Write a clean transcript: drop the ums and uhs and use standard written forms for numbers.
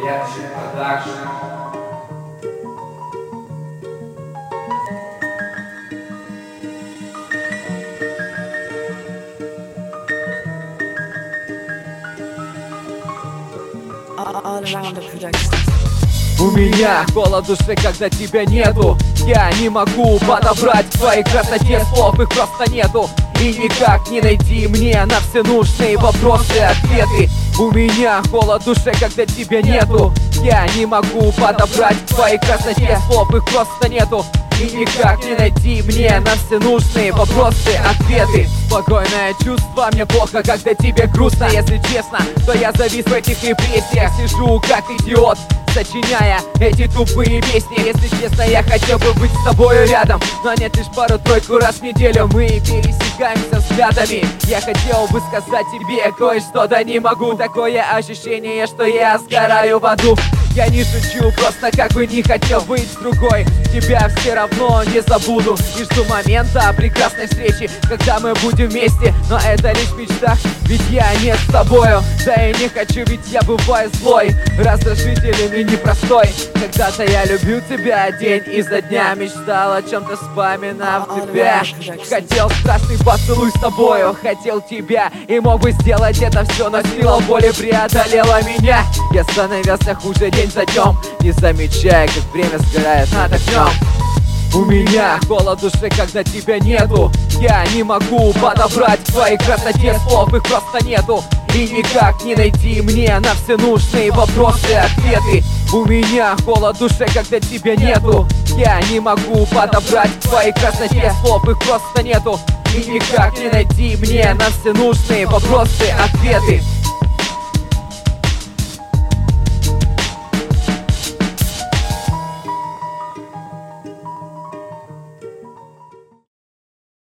Легче продакшн. All around the production. У меня холод в душе, когда тебя нету. Я не могу подобрать в твоей красоте слов, их просто нету. И никак не найти мне на все нужные вопросы ответы. У меня холод в душе, когда тебя нету. Я не могу подобрать в твоей красоте слов, их просто нету. И никак не найти мне на все нужные вопросы ответы. Спокойное чувство, мне плохо, когда тебе грустно. Если честно, то я завис в этих репрессиях. Сижу как идиот, сочиняя эти тупые песни. Если честно, я хотел бы быть с тобою рядом, но нет, лишь пару-тройку раз в неделю мы пересекаемся взглядами. Я хотел бы сказать тебе кое-что, да не могу. Такое ощущение, что я сгораю в аду. Я не шучу, просто как бы не хотел быть с другой. Тебя все равно не забуду. И жду момента прекрасной встречи, когда мы будем вместе. Но это лишь в мечтах, ведь я не с тобою. Да и не хочу, ведь я бываю злой, раздражителен и непростой. Когда-то я любил тебя день изо дня, мечтал о чем-то, вспоминав тебя. Хотел страстный поцелуй с тобою, хотел тебя и мог бы сделать это все, но сила воли преодолела меня. Я становился хуже день за днем, не замечая, как время сгорает над огнем. У меня холод в душе, когда тебя нету. Я не могу подобрать в твоей красоте слов, их просто нету. И никак не найти мне на все нужные вопросы ответы. У меня холод в душе, когда тебя нету. Я не могу подобрать в твоей красоте слов, их просто нету. И никак не найти мне на все нужные вопросы ответы.